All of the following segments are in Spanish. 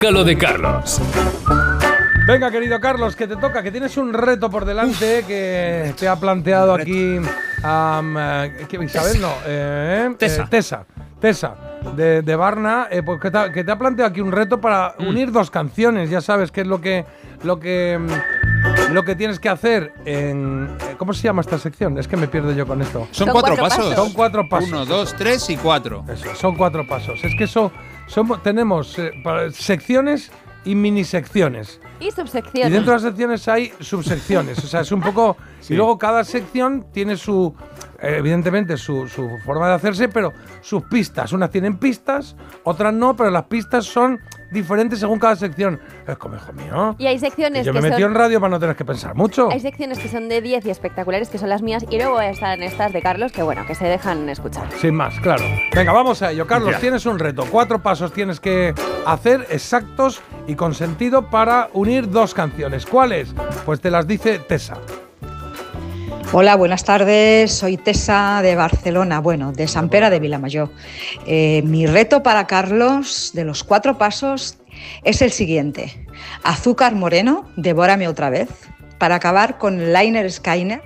Lo de Carlos. Venga, querido Carlos, que te toca, que tienes un reto por delante que te ha planteado aquí Isabel, no, Tessa de Barna, pues que te ha planteado aquí un reto para unir dos canciones. Ya sabes qué es lo que tienes que hacer en... ¿Cómo se llama esta sección? Es que me pierdo yo con esto. Son cuatro pasos. Son 4 pasos. 1, 2, 3 y 4. Eso, son 4 pasos. Es que tenemos secciones y minisecciones. Y subsecciones. Y dentro de las secciones hay subsecciones. O sea, es un poco... Sí. Y luego cada sección tiene su... evidentemente su forma de hacerse, pero sus pistas. Unas tienen pistas, otras no, pero las pistas son diferentes según cada sección. Es como, hijo mío. Y hay secciones yo me metí en radio para no tener que pensar mucho. Hay secciones que son de 10 y espectaculares, que son las mías, y luego están estas de Carlos, que bueno, que se dejan escuchar. Sin más, claro. Venga, vamos a ello. Carlos, tienes un reto. 4 pasos tienes que hacer exactos y con sentido para unir dos canciones. ¿Cuáles? Pues te las dice Tessa. Hola, buenas tardes. Soy Tessa de Barcelona, bueno, de Sant Pere de Vilamajor. Mi reto para Carlos de los 4 pasos es el siguiente. Azúcar Moreno, Devórame otra vez, para acabar con Liner Skyner.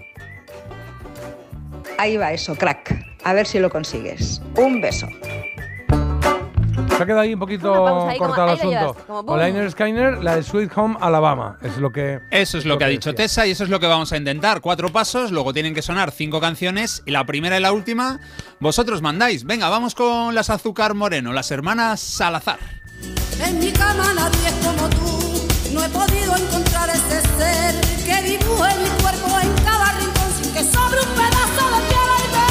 Ahí va eso, crack. A ver si lo consigues. Un beso. Se ha quedado ahí un poquito cortado el asunto. Con Liner Skyner, la de Sweet Home Alabama. Eso es lo que ha dicho Tessa y eso es lo que vamos a intentar. 4 pasos, luego tienen que sonar 5 canciones y la primera y la última vosotros mandáis. Venga, vamos con las Azúcar Moreno, las hermanas Salazar. En mi cama nadie es como tú. No he podido encontrar ese ser que dibuje mi cuerpo en cada rincón sin que sobre un pedazo de piel.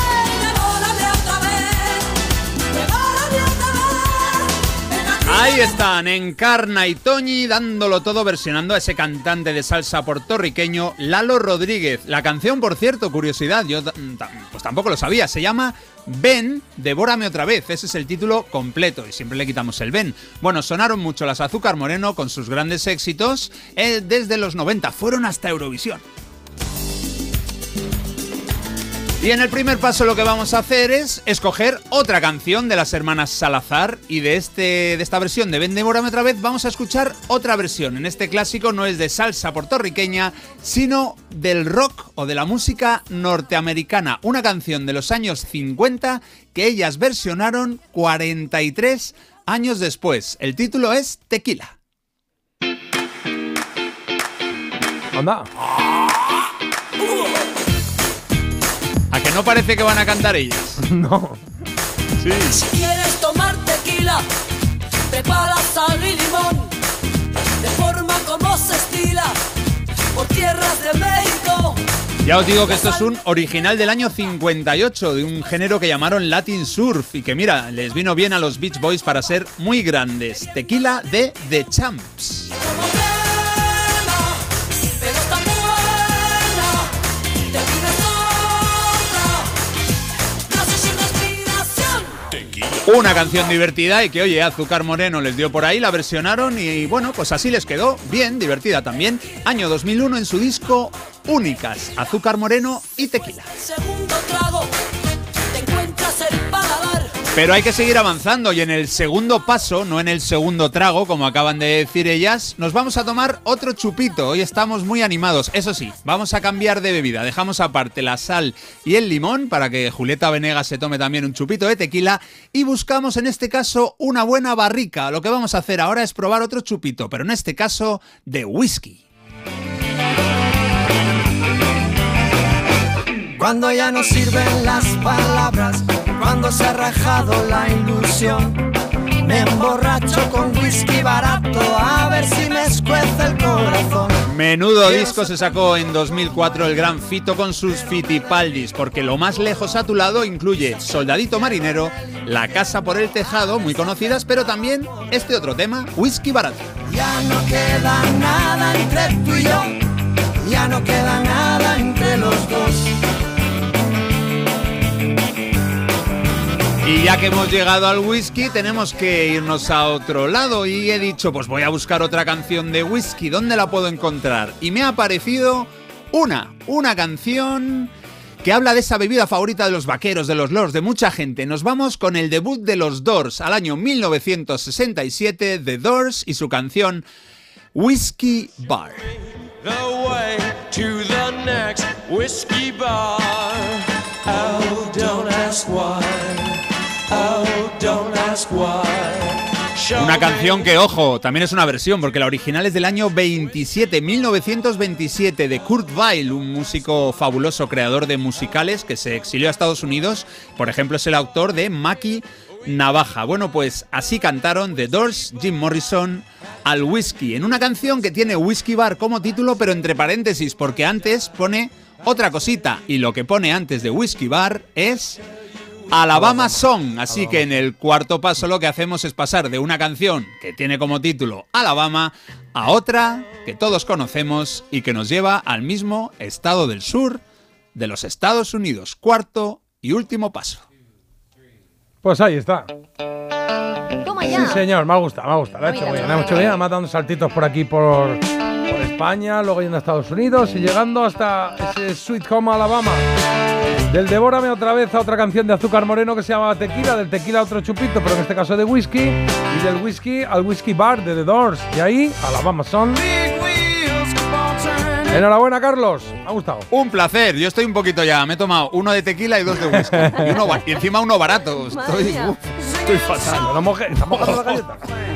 Ahí están, Encarna y Toñi dándolo todo, versionando a ese cantante de salsa puertorriqueño Lalo Rodríguez. La canción, por cierto, curiosidad, yo pues tampoco lo sabía, se llama Ven, Devórame otra vez. Ese es el título completo y siempre le quitamos el ven. Bueno, sonaron mucho las Azúcar Moreno con sus grandes éxitos desde los 90, fueron hasta Eurovisión. Y en el primer paso lo que vamos a hacer es escoger otra canción de las hermanas Salazar y de esta versión de Ven, Devórame otra vez vamos a escuchar otra versión. En este clásico no es de salsa puertorriqueña, sino del rock o de la música norteamericana. Una canción de los años 50 que ellas versionaron 43 años después. El título es Tequila. ¡Anda! ¿A que no parece que van a cantar ellas? No. Sí. Si quieres tomar tequila, prepara sal y limón, de forma como se estila por tierras de México. Ya os digo que esto es un original del año 58, de un género que llamaron Latin Surf y que mira, les vino bien a los Beach Boys para ser muy grandes. Tequila de The Champs. Una canción divertida y que, oye, Azúcar Moreno les dio por ahí, la versionaron y, bueno, pues así les quedó. Bien, divertida también. Año 2001 en su disco Únicas, Azúcar Moreno y Tequila. Segundo trago, te encuentras el paladar. Pero hay que seguir avanzando y en el segundo paso, no en el segundo trago, como acaban de decir ellas, nos vamos a tomar otro chupito. Hoy estamos muy animados. Eso sí, vamos a cambiar de bebida. Dejamos aparte la sal y el limón para que Julieta Venegas se tome también un chupito de tequila y buscamos en este caso una buena barrica. Lo que vamos a hacer ahora es probar otro chupito, pero en este caso de whisky. Cuando ya no sirven las palabras, cuando se ha rajado la ilusión, me emborracho con whisky barato a ver si me escuece el corazón. Menudo disco se sacó en 2004 el gran Fito con sus Fitipaldis, porque Lo más lejos a tu lado incluye Soldadito Marinero, La casa por el tejado, muy conocidas, pero también este otro tema, Whisky barato. Ya no queda nada entre tú y yo, ya no queda nada entre los dos. Y ya que hemos llegado al whisky, tenemos que irnos a otro lado y he dicho, pues voy a buscar otra canción de whisky, ¿dónde la puedo encontrar? Y me ha aparecido una canción que habla de esa bebida favorita de los vaqueros, de los lords, de mucha gente. Nos vamos con el debut de los Doors al año 1967, The Doors y su canción Whiskey Bar. The way to the next whiskey bar. Oh, don't ask why. Oh, don't ask why. Una canción que, ojo, también es una versión, porque la original es del año 1927, de Kurt Weill, un músico fabuloso, creador de musicales que se exilió a Estados Unidos. Por ejemplo, es el autor de Mackie Navaja. Bueno, pues así cantaron The Doors, Jim Morrison, al whisky, en una canción que tiene Whiskey Bar como título, pero entre paréntesis, porque antes pone otra cosita, y lo que pone antes de Whiskey Bar es Alabama Song. Así que en el cuarto paso lo que hacemos es pasar de una canción que tiene como título Alabama a otra que todos conocemos y que nos lleva al mismo estado del sur de los Estados Unidos. Cuarto y último paso. Pues ahí está. Toma ya. Sí, señor, me ha gustado. Lo ha hecho bien, además dando saltitos por aquí, por España, luego yendo a Estados Unidos y llegando hasta ese Sweet Home Alabama. Del Devórame otra vez a otra canción de Azúcar Moreno que se llama Tequila, del tequila a otro chupito, pero en este caso de whisky, y del whisky al Whiskey Bar de The Doors. Y ahí, Alabama Son. Enhorabuena, Carlos. Me ha gustado. Un placer. Yo estoy un poquito ya. Me he tomado uno de tequila y dos de whisky. Y encima uno barato. Estoy fatal. No mojes, está mojando la galleta.